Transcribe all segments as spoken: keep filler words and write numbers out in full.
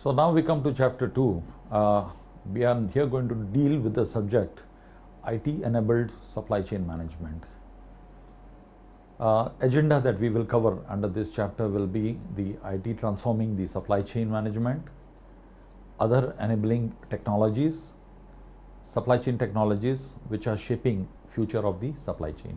So now we come to chapter two. Uh, we are here going to deal with the subject I T-enabled supply chain management. Uh, agenda that we will cover under this chapter will be the I T transforming the supply chain management, other enabling technologies, supply chain technologies which are shaping future of the supply chain.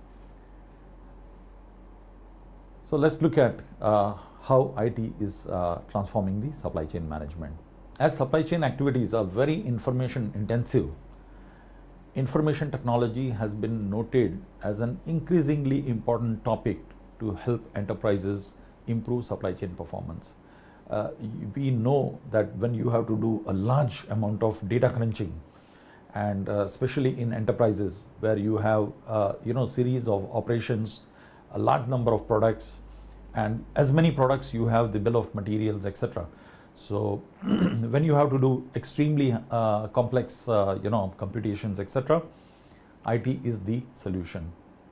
So let's look at uh, how I T is uh, transforming the supply chain management. As supply chain activities are very information intensive, information technology has been noted as an increasingly important topic to help enterprises improve supply chain performance. Uh, we know that when you have to do a large amount of data crunching, and uh, especially in enterprises where you have uh, you know series of operations, a large number of products, and as many products you have the bill of materials, et cetera. So when you have to do extremely uh, complex uh, you know computations, et cetera, I T is the solution.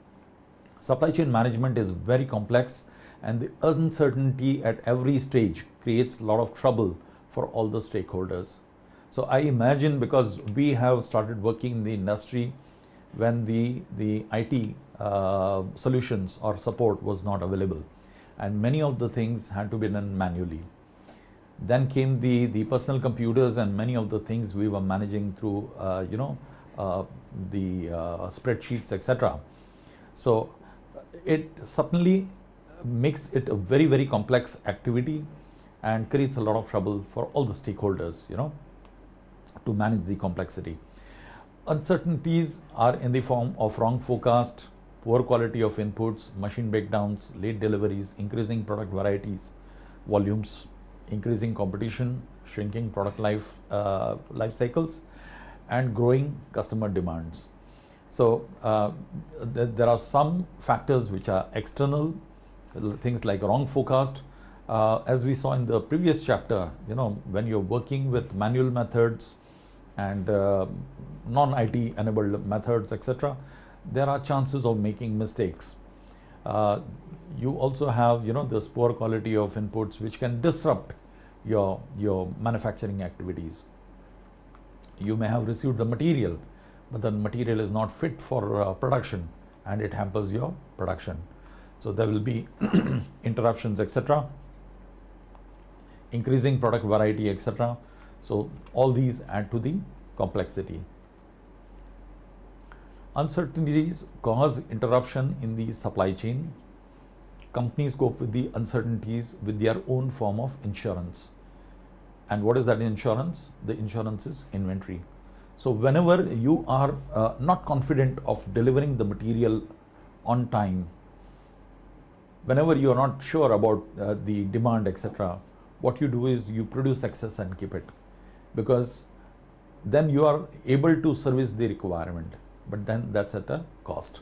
Supply chain management is very complex, and the uncertainty at every stage creates a lot of trouble for all the stakeholders. So I imagine, because we have started working in the industry when the the I T uh, solutions or support was not available, and many of the things had to be done manually. Then came the the personal computers, and many of the things we were managing through uh, you know uh, the uh, spreadsheets, et cetera. So it certainly makes it a very very complex activity and creates a lot of trouble for all the stakeholders, you know, to manage the complexity. Uncertainties are in the form of wrong forecast, poor quality of inputs, machine breakdowns, late deliveries, increasing product varieties, volumes, increasing competition, shrinking product life uh, life cycles, and growing customer demands. So uh, th there are some factors which are external, things like wrong forecast. Uh, as we saw in the previous chapter, you know, when you're working with manual methods and uh, non-I T enabled methods, et cetera, there are chances of making mistakes. Uh, you also have, you know, this poor quality of inputs which can disrupt your your manufacturing activities. You may have received the material, but the material is not fit for uh, production, and it hampers your production. So there will be interruptions, et cetera. Increasing product variety, et cetera. So all these add to the complexity. Uncertainties cause interruption in the supply chain. Companies cope with the uncertainties with their own form of insurance. And what is that insurance? The insurance is inventory. So whenever you are uh, not confident of delivering the material on time, whenever you are not sure about uh, the demand, et cetera, what you do is you produce excess and keep it, because then you are able to service the requirement, but then that's at a cost.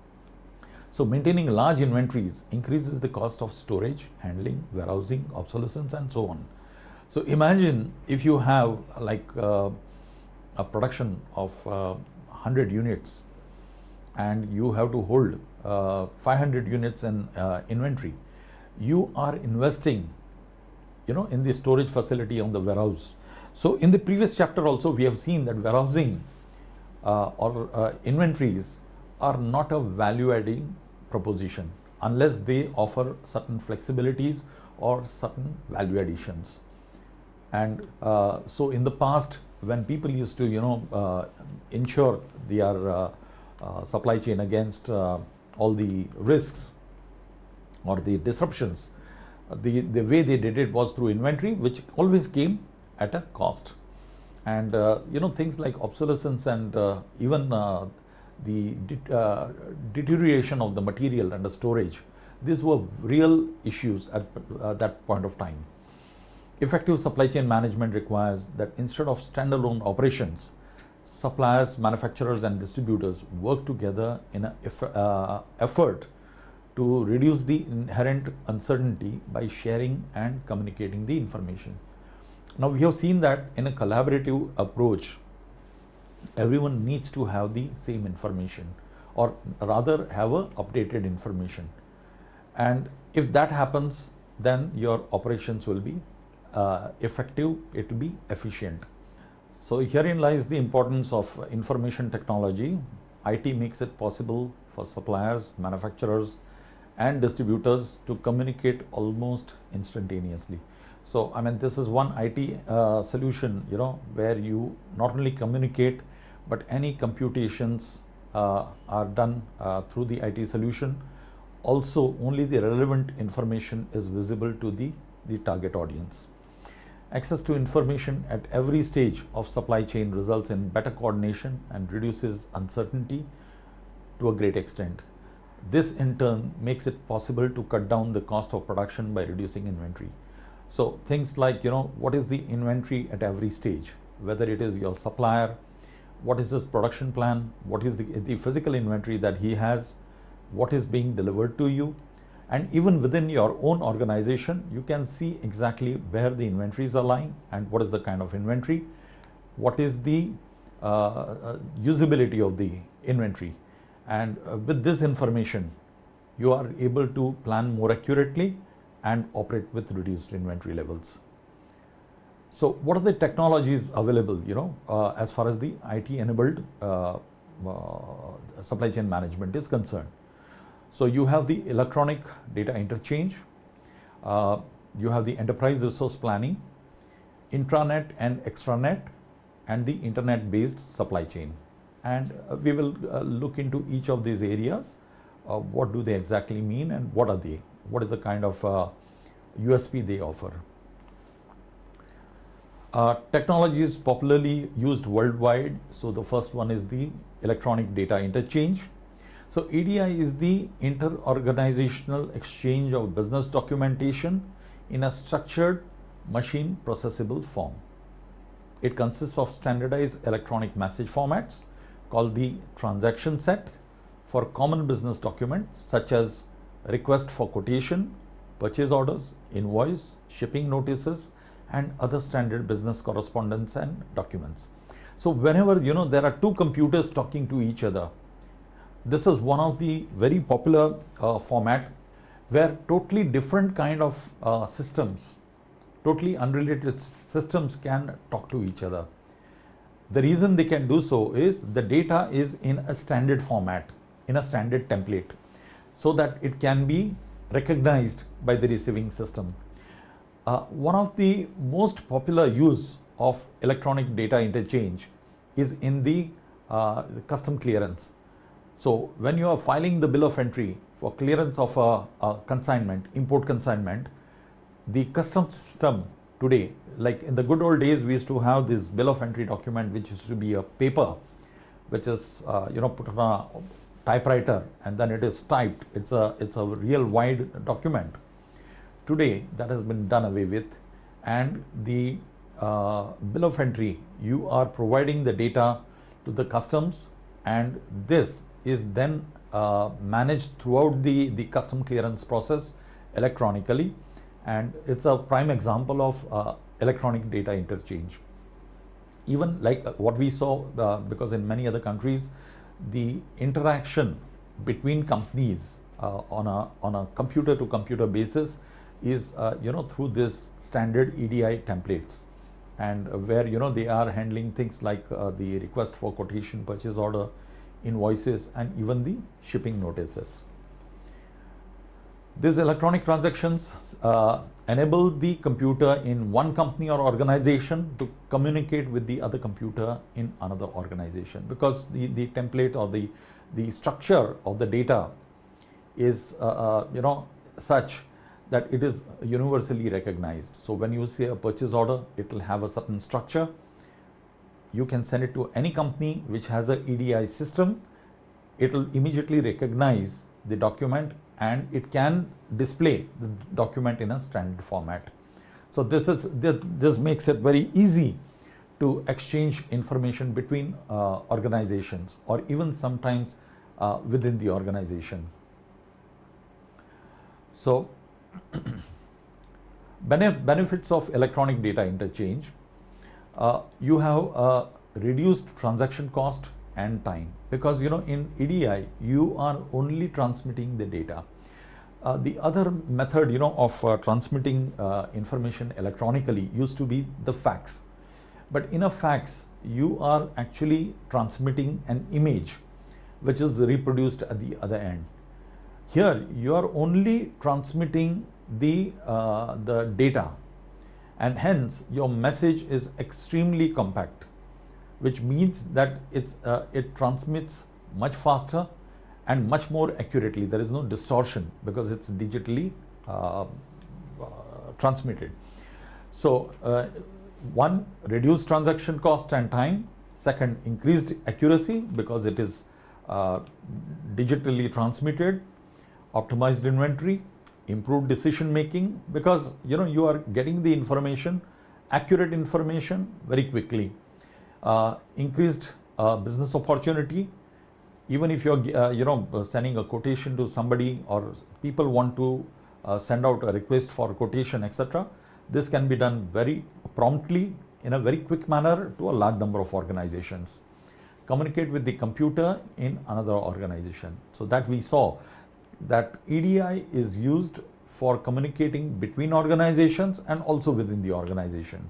So maintaining large inventories increases the cost of storage, handling, warehousing, obsolescence, and so on. So imagine if you have like uh, a production of uh, one hundred units, and you have to hold uh, five hundred units in uh, inventory. You are investing, you know, in the storage facility on the warehouse. So in the previous chapter also we have seen that warehousing uh, or uh, inventories are not a value adding proposition unless they offer certain flexibilities or certain value additions. And uh, so in the past, when people used to, you know, uh, insure their uh, uh, supply chain against uh, all the risks or the disruptions, the, the way they did it was through inventory, which always came at a cost. And, uh, you know, things like obsolescence and uh, even uh, the de uh, deterioration of the material and the storage, these were real issues at uh, that point of time. Effective supply chain management requires that instead of standalone operations, suppliers, manufacturers, and distributors work together in an eff uh, effort to reduce the inherent uncertainty by sharing and communicating the information. Now we have seen that in a collaborative approach, everyone needs to have the same information, or rather have a updated information. And if that happens, then your operations will be uh, effective, it will be efficient. So herein lies the importance of information technology. I T makes it possible for suppliers, manufacturers and distributors to communicate almost instantaneously. So I mean, this is one I T uh, solution, you know, where you not only communicate, but any computations uh, are done uh, through the I T solution. Also, only the relevant information is visible to the, the target audience. Access to information at every stage of supply chain results in better coordination and reduces uncertainty to a great extent. This in turn makes it possible to cut down the cost of production by reducing inventory. So things like, you know, what is the inventory at every stage, whether it is your supplier, what is his production plan, what is the, the physical inventory that he has, what is being delivered to you, and even within your own organization, you can see exactly where the inventories are lying and what is the kind of inventory, what is the uh, uh, usability of the inventory. And uh, with this information, you are able to plan more accurately and operate with reduced inventory levels. So what are the technologies available, you know, uh, as far as the I T enabled uh, uh, supply chain management is concerned? So you have the electronic data interchange, uh, you have the enterprise resource planning, intranet and extranet, and the internet based supply chain. And uh, we will uh, look into each of these areas. Uh, what do they exactly mean and what are they? What is the kind of uh, U S P they offer? Uh, technology is popularly used worldwide. So the first one is the electronic data interchange. So E D I is the inter-organizational exchange of business documentation in a structured machine processable form. It consists of standardized electronic message formats called the transaction set for common business documents such as request for quotation, purchase orders, invoice, shipping notices, and other standard business correspondence and documents. So whenever, you know, there are two computers talking to each other, this is one of the very popular uh, format where totally different kind of uh, systems, totally unrelated systems can talk to each other. The reason they can do so is the data is in a standard format, in a standard template, so that it can be recognized by the receiving system. Uh, one of the most popular use of electronic data interchange is in the uh, custom clearance. So when you are filing the bill of entry for clearance of a, a consignment, import consignment, the customs system today, like in the good old days, we used to have this bill of entry document, which used to be a paper, which is uh, you know put on a typewriter and then it is typed. It's a it's a real wide document. Today that has been done away with, and the uh, bill of entry, you are providing the data to the customs, and this is then uh, managed throughout the, the custom clearance process electronically, and it's a prime example of uh, electronic data interchange. Even like what we saw, uh, because in many other countries, the interaction between companies uh, on a on a computer to computer basis is uh, you know through this standard E D I templates, and uh, where you know they are handling things like uh, the request for quotation, purchase order, invoices, and even the shipping notices. These electronic transactions uh, enable the computer in one company or organization to communicate with the other computer in another organization, because the, the template or the, the structure of the data is uh, uh, you know such that it is universally recognized. So when you say a purchase order, it will have a certain structure. You can send it to any company which has a E D I system. It will immediately recognize the document and it can display the document in a standard format. So this is this, this makes it very easy to exchange information between uh, organizations, or even sometimes uh, within the organization. So benef benefits of electronic data interchange. Uh, you have a reduced transaction cost and time, because you know in E D I you are only transmitting the data. Uh, the other method, you know, of uh, transmitting uh, information electronically used to be the fax. But in a fax, you are actually transmitting an image which is reproduced at the other end. Here, you are only transmitting the, uh, the data, and hence your message is extremely compact, which means that it's, uh, it transmits much faster and much more accurately. There is no distortion because it's digitally uh, uh, transmitted. So, uh, one, reduced transaction cost and time. Second, increased accuracy because it is uh, digitally transmitted. Optimized inventory, improved decision making because you know you are getting the information, accurate information very quickly. Uh, increased uh, business opportunity. Even if you're uh, you know sending a quotation to somebody, or people want to uh, send out a request for a quotation, et cetera, this can be done very promptly in a very quick manner to a large number of organizations. Communicate with the computer in another organization. So that we saw that E D I is used for communicating between organizations and also within the organization.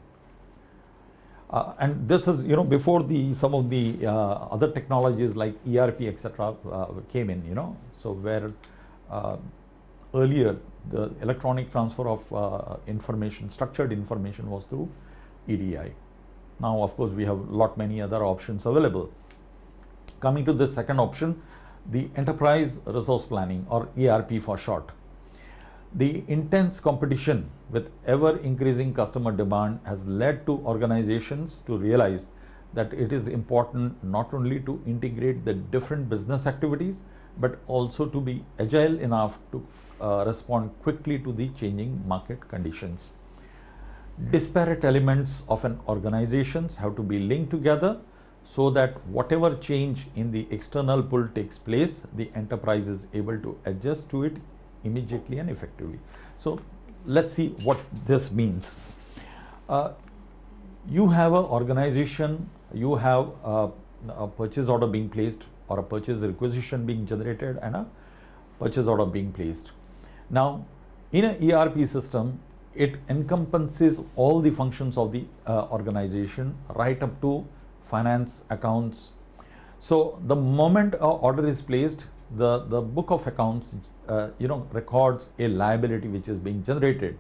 Uh, and this is, you know, before the some of the uh, other technologies like E R P, et cetera, uh, came in, you know. So where uh, earlier the electronic transfer of uh, information, structured information, was through E D I. Now, of course, we have a lot many other options available. Coming to the second option, the enterprise resource planning, or E R P for short. The intense competition with ever increasing customer demand has led to organizations to realize that it is important not only to integrate the different business activities, but also to be agile enough to uh, respond quickly to the changing market conditions. Disparate elements of an organization have to be linked together so that whatever change in the external pull takes place, the enterprise is able to adjust to it immediately and effectively. So let's see what this means. Uh, you have an organization, you have a, a purchase order being placed, or a purchase requisition being generated, and a purchase order being placed. Now, in an E R P system, it encompasses all the functions of the uh, organization right up to finance, accounts. So the moment an order is placed, the, the book of accounts uh, you know, records a liability which is being generated.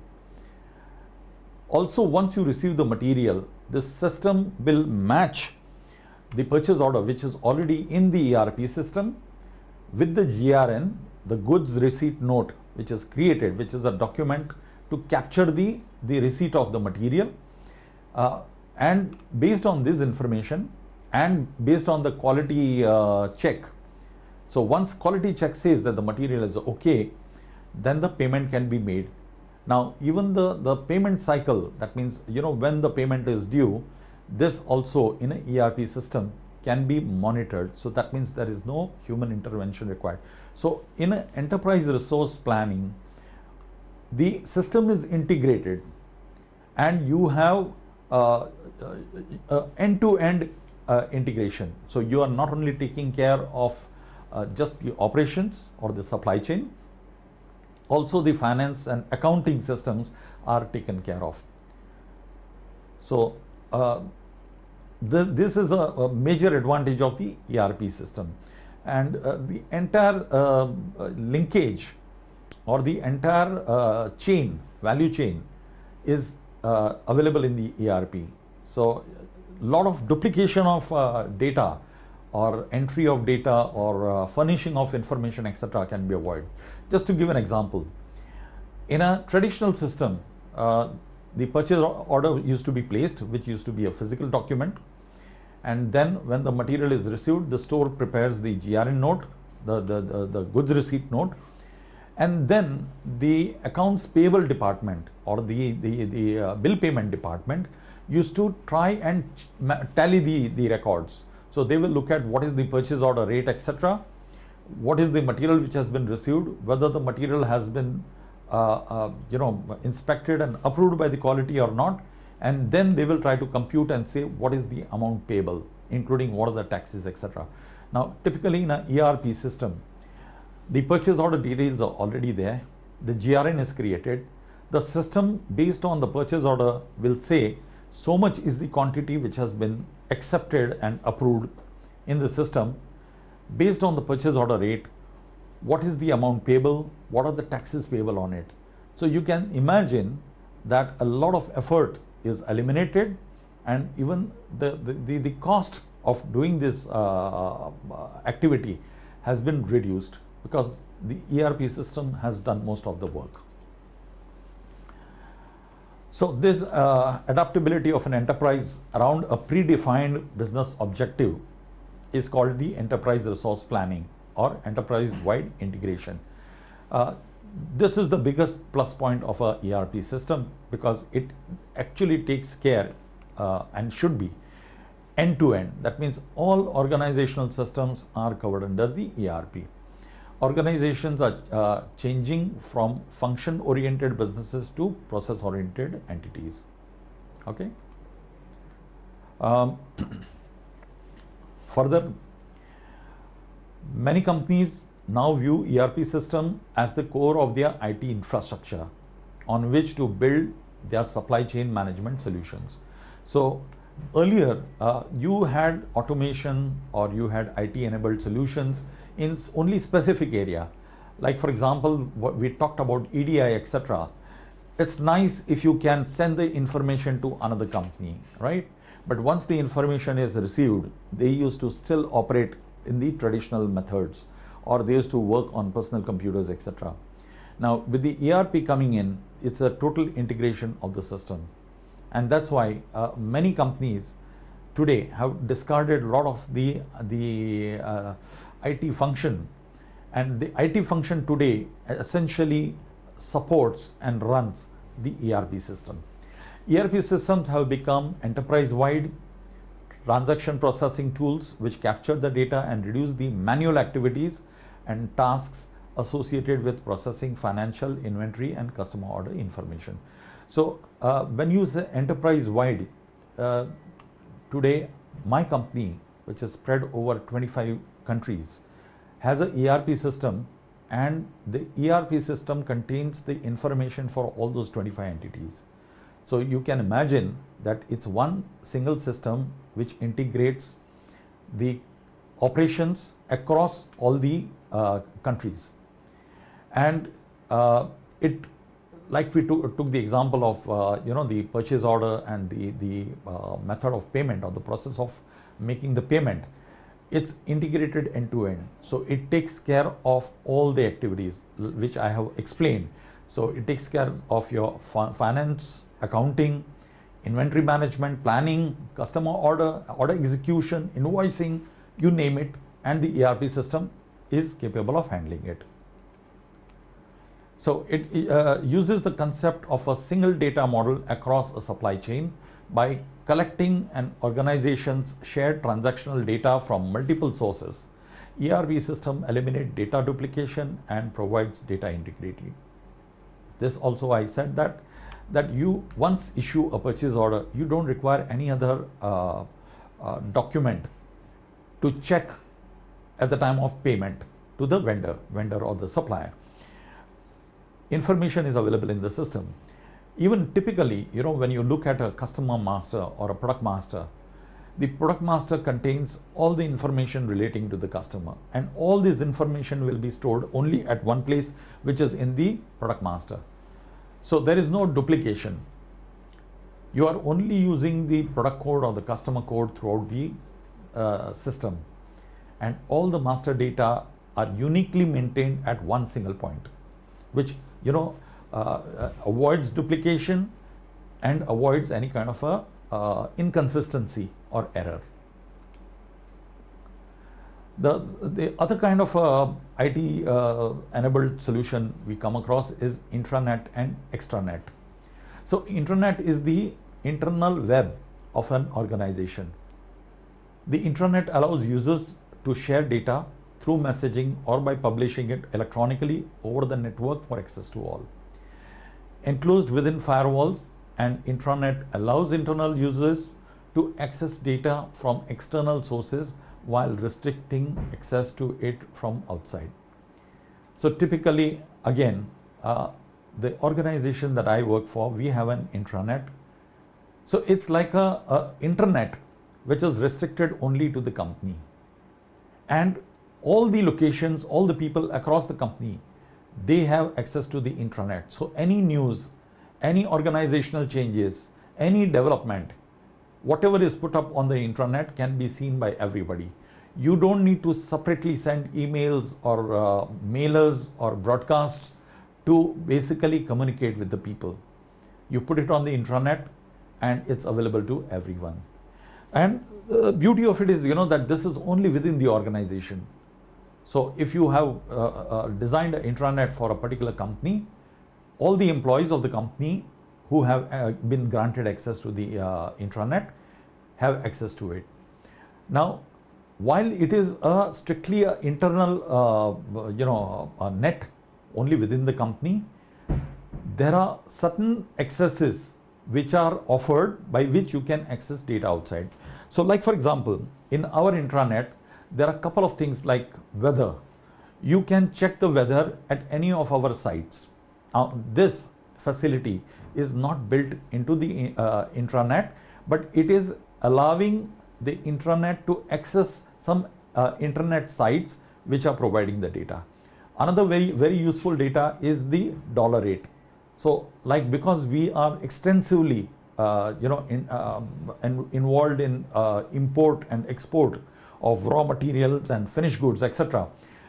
Also, once you receive the material, the system will match the purchase order which is already in the E R P system with the G R N, the goods receipt note, which is created, which is a document to capture the, the receipt of the material. Uh, and based on this information and based on the quality uh, check, so once quality check says that the material is okay, then the payment can be made. Now, even the, the payment cycle, that means, you know, when the payment is due, this also in an E R P system can be monitored. So that means there is no human intervention required. So in an enterprise resource planning, the system is integrated and you have uh, uh, uh, end-to-end uh, integration. So you are not only taking care of uh, just the operations or the supply chain, also the finance and accounting systems are taken care of. So uh, the, this is a, a major advantage of the E R P system, and uh, the entire uh, linkage or the entire uh, chain, value chain, is uh, available in the E R P. So a lot of duplication of uh, data or entry of data or uh, furnishing of information, et cetera, can be avoided. Just to give an example, in a traditional system, uh, the purchase order used to be placed, which used to be a physical document, and then when the material is received, the store prepares the G R N note, the, the, the, the goods receipt note, and then the accounts payable department or the, the, the uh, bill payment department used to try and tally the, the records. So they will look at what is the purchase order rate, et cetera, what is the material which has been received, whether the material has been uh, uh, you know, inspected and approved by the quality or not, and then they will try to compute and say what is the amount payable, including what are the taxes, et cetera. Now, typically in an E R P system, the purchase order details are already there, the G R N is created. The system based on the purchase order will say so much is the quantity which has been accepted and approved in the system. Based on the purchase order rate, what is the amount payable, what are the taxes payable on it. So you can imagine that a lot of effort is eliminated, and even the, the, the, the cost of doing this uh, activity has been reduced because the E R P system has done most of the work. So this uh, adaptability of an enterprise around a predefined business objective is called the enterprise resource planning or enterprise-wide integration. Uh, this is the biggest plus point of a E R P system because it actually takes care uh, and should be end-to-end. That means all organizational systems are covered under the E R P. Organizations are uh, changing from function-oriented businesses to process-oriented entities. Okay. Um, further, many companies now view E R P system as the core of their I T infrastructure on which to build their supply chain management solutions. So earlier, uh, you had automation or you had I T-enabled solutions in only specific area. Like for example, what we talked about E D I, et cetera. It's nice if you can send the information to another company, right? But once the information is received, they used to still operate in the traditional methods, or they used to work on personal computers, et cetera. Now with the E R P coming in, it's a total integration of the system. And that's why uh, many companies today have discarded a lot of the, the uh, I T function, and the I T function today essentially supports and runs the E R P system. E R P systems have become enterprise-wide transaction processing tools which capture the data and reduce the manual activities and tasks associated with processing financial, inventory and customer order information. So uh, when you say enterprise-wide, uh, today my company, which is spread over twenty-five countries, has a E R P system, and the E R P system contains the information for all those twenty-five entities. So you can imagine that it's one single system which integrates the operations across all the uh, countries. And uh, it, like we took, took the example of uh, you know the purchase order and the, the uh, method of payment or the process of making the payment, it's integrated end to end. So it takes care of all the activities which I have explained. So it takes care of your finance, accounting, inventory management, planning, customer order, order execution, invoicing, you name it, and the E R P system is capable of handling it. So it uh, uses the concept of a single data model across a supply chain by collecting an organization's shared transactional data from multiple sources. E R P system eliminates data duplication and provides data integrity. This also I said that that you once issue a purchase order, you don't require any other uh, uh, document to check at the time of payment to the vendor, vendor or the supplier. Information is available in the system. Even typically, you know, when you look at a customer master or a product master, the product master contains all the information relating to the customer, and all this information will be stored only at one place, which is in the product master. So there is no duplication. You are only using the product code or the customer code throughout the uh, system, and all the master data are uniquely maintained at one single point, which you know uh, uh, avoids duplication and avoids any kind of a uh, inconsistency or error. The, the other kind of uh, I T uh, enabled solution we come across is intranet and extranet. So intranet is the internal web of an organization. The intranet allows users to share data through messaging or by publishing it electronically over the network for access to all. Enclosed within firewalls, and intranet allows internal users to access data from external sources while restricting access to it from outside. So typically, again, uh, the organization that I work for, we have an intranet. So it's like a, a internet which is restricted only to the company. And all the locations, all the people across the company, they have access to the intranet. So any news, any organizational changes, any development, whatever is put up on the intranet can be seen by everybody. You don't need to separately send emails or uh, mailers or broadcasts to basically communicate with the people. You put it on the intranet and it's available to everyone. And the beauty of it is, you know, that this is only within the organization. So if you have uh, uh, designed an intranet for a particular company, all the employees of the company who have uh, been granted access to the uh, intranet have access to it. Now, while it is a strictly a internal, uh, you know, a net only within the company, there are certain accesses which are offered by which you can access data outside. So like for example, in our intranet, there are a couple of things like weather. You can check the weather at any of our sites. Uh, this facility is not built into the uh, intranet, but it is allowing the intranet to access some uh, internet sites which are providing the data. Another very, very useful data is the dollar rate. So like, because we are extensively uh, you know, in, uh, in, involved in uh, import and export of raw materials and finished goods, et cetera,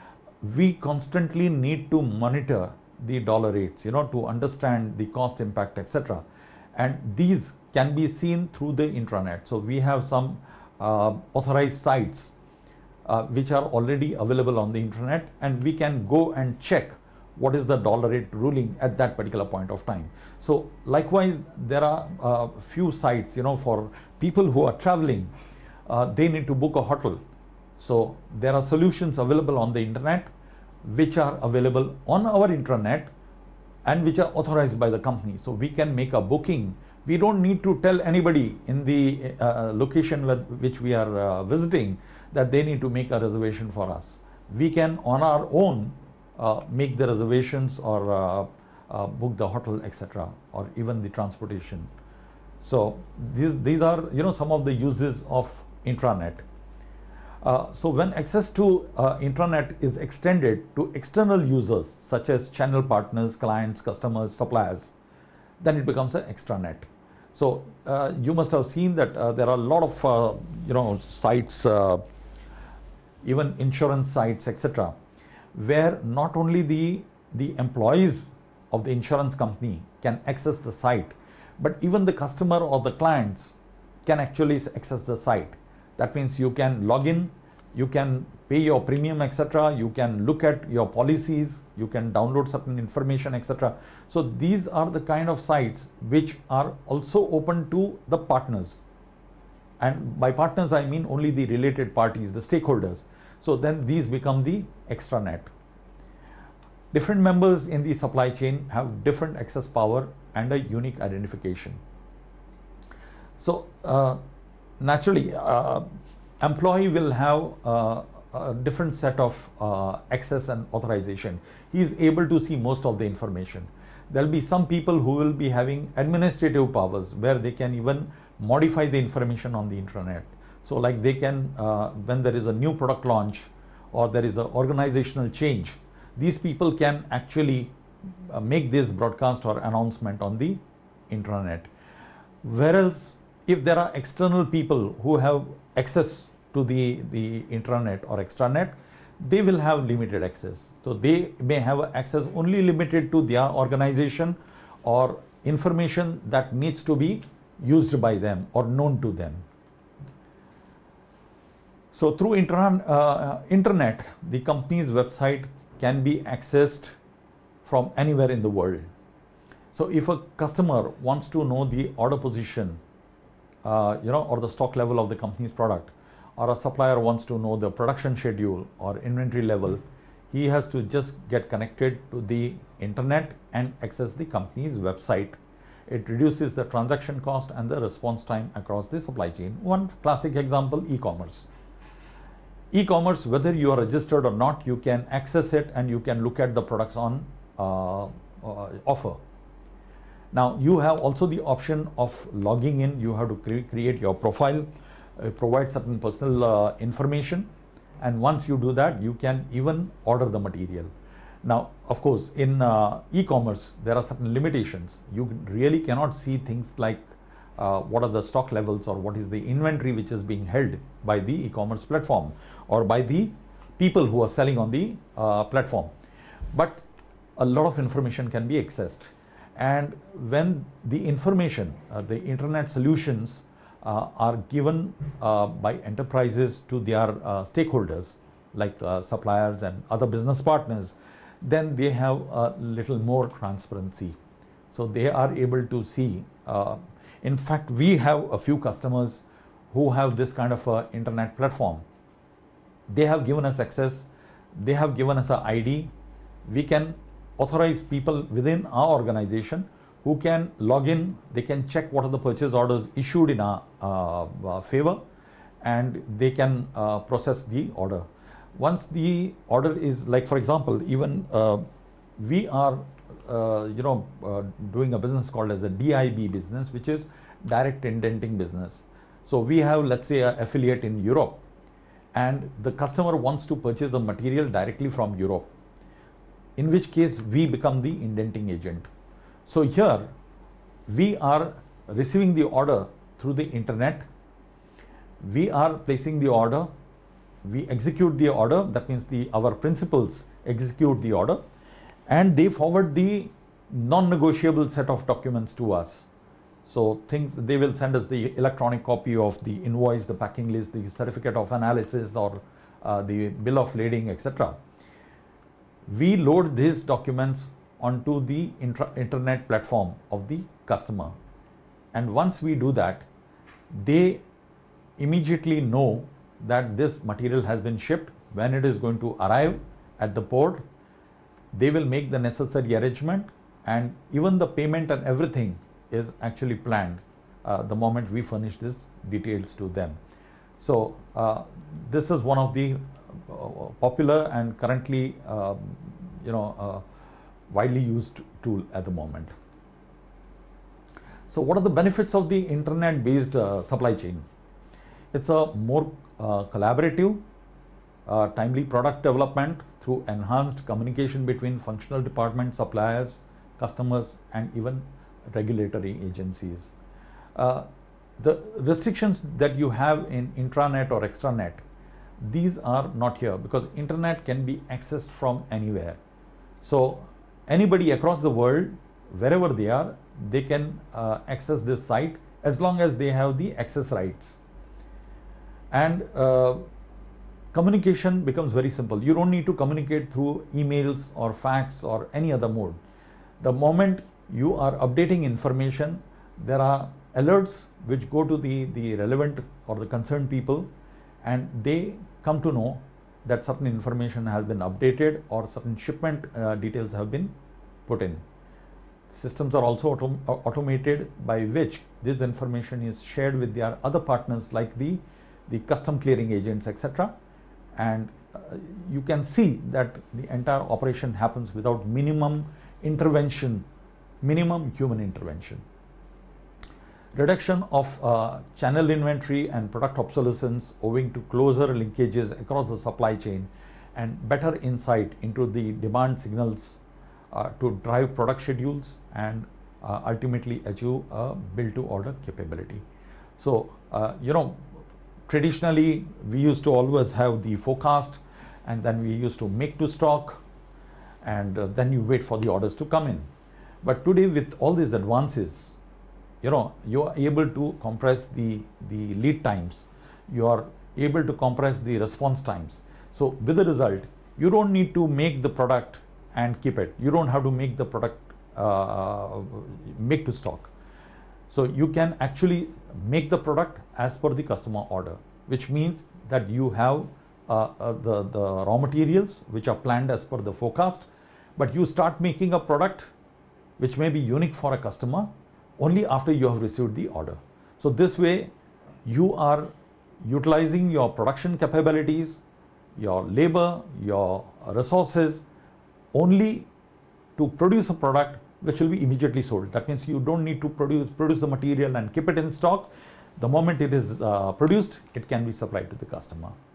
we constantly need to monitor the dollar rates, you know, to understand the cost impact, et cetera. And these can be seen through the intranet. So we have some uh, authorized sites uh, which are already available on the internet, and we can go and check what is the dollar rate ruling at that particular point of time. So likewise, there are a uh, few sites, you know, for people who are traveling, uh, they need to book a hotel. So there are solutions available on the internet which are available on our intranet and which are authorized by the company. So we can make a booking. We don't need to tell anybody in the uh, location with which we are uh, visiting that they need to make a reservation for us. We can on our own uh, make the reservations or uh, uh, book the hotel, et cetera, or even the transportation. So these, these are, you know, some of the uses of intranet. Uh, so when access to uh, intranet is extended to external users such as channel partners, clients, customers, suppliers, then it becomes an extranet. So uh, you must have seen that uh, there are a lot of uh, you know, sites, uh, even insurance sites, et cetera, where not only the the employees of the insurance company can access the site, but even the customer or the clients can actually access the site. That means you can log in, you can pay your premium, et cetera. You can look at your policies, you can download certain information, et cetera. So these are the kind of sites which are also open to the partners. And by partners, I mean only the related parties, the stakeholders. So then these become the extranet. Different members in the supply chain have different access power and a unique identification. So uh, naturally, uh, employee will have uh, a different set of uh, access and authorization. He is able to see most of the information. There will be some people who will be having administrative powers where they can even modify the information on the intranet. So like they can, uh, when there is a new product launch or there is an organizational change, these people can actually uh, make this broadcast or announcement on the intranet. Whereas if there are external people who have access to the, the intranet or extranet, they will have limited access. So they may have access only limited to their organization or information that needs to be used by them or known to them. So through intran, uh, internet, the company's website can be accessed from anywhere in the world. So if a customer wants to know the order position, uh, you know, or the stock level of the company's product, or a supplier wants to know the production schedule or inventory level, he has to just get connected to the internet and access the company's website. It reduces the transaction cost and the response time across the supply chain. One classic example, e-commerce. E-commerce, whether you are registered or not, you can access it and you can look at the products on uh, uh, offer. Now you have also the option of logging in. You have to cre create your profile, uh, provide certain personal uh, information, and once you do that, you can even order the material. Now, of course, in uh, e-commerce, there are certain limitations. You really cannot see things like uh, what are the stock levels or what is the inventory which is being held by the e-commerce platform or by the people who are selling on the uh, platform. But a lot of information can be accessed. And when the information, uh, the internet solutions uh, are given uh, by enterprises to their uh, stakeholders, like uh, suppliers and other business partners, then they have a little more transparency. So they are able to see. Uh, in fact, we have a few customers who have this kind of a internet platform. They have given us access. They have given us an I D. We can authorize people within our organization who can log in. They can check what are the purchase orders issued in our uh, uh, favor, and they can uh, process the order. Once the order is, like for example, even uh, we are uh, you know uh, doing a business called as a D I B business, which is direct indenting business. So we have, let's say, an affiliate in Europe, and the customer wants to purchase a material directly from Europe, in which case we become the indenting agent. So here we are receiving the order through the internet. We are placing the order. We execute the order. That means the our principals execute the order, and they forward the non-negotiable set of documents to us. So things, they will send us the electronic copy of the invoice, the packing list, the certificate of analysis, or uh, the bill of lading, et cetera. We load these documents onto the intra internet platform of the customer, and once we do that, they immediately know that this material has been shipped, when it is going to arrive at the port. They will make the necessary arrangement, and even the payment and everything is actually planned uh, the moment we furnish these details to them. So uh, this is one of the uh, popular and currently uh, you know uh, widely used tool at the moment. So what are the benefits of the internet based uh, supply chain? It's a more uh, collaborative, uh, timely product development through enhanced communication between functional departments, suppliers, customers, and even regulatory agencies. Uh, the restrictions that you have in intranet or extranet, these are not here, because internet can be accessed from anywhere. So anybody across the world, wherever they are, they can uh, access this site as long as they have the access rights. And uh, communication becomes very simple. You don't need to communicate through emails or fax or any other mode. The moment you are updating information, there are alerts which go to the, the relevant or the concerned people, and they come to know that certain information has been updated or certain shipment uh, details have been put in. Systems are also autom automated, by which this information is shared with their other partners like the the custom clearing agents, et cetera. And uh, you can see that the entire operation happens without minimum intervention, minimum human intervention. Reduction of uh, channel inventory and product obsolescence owing to closer linkages across the supply chain, and better insight into the demand signals uh, to drive product schedules and uh, ultimately achieve a build to order capability. So, uh, you know, traditionally, we used to always have the forecast, and then we used to make to stock, and uh, then you wait for the orders to come in. But today, with all these advances, you know, you are able to compress the, the lead times. You are able to compress the response times. So with the result, you don't need to make the product and keep it. You don't have to make the product uh, make to stock. So you can actually make the product as per the customer order, which means that you have uh, uh, the, the raw materials which are planned as per the forecast, but you start making a product which may be unique for a customer only after you have received the order. So this way you are utilizing your production capabilities, your labor, your resources only to produce a product which will be immediately sold. That means you don't need to produce, produce the material and keep it in stock. The moment it is uh, produced, it can be supplied to the customer.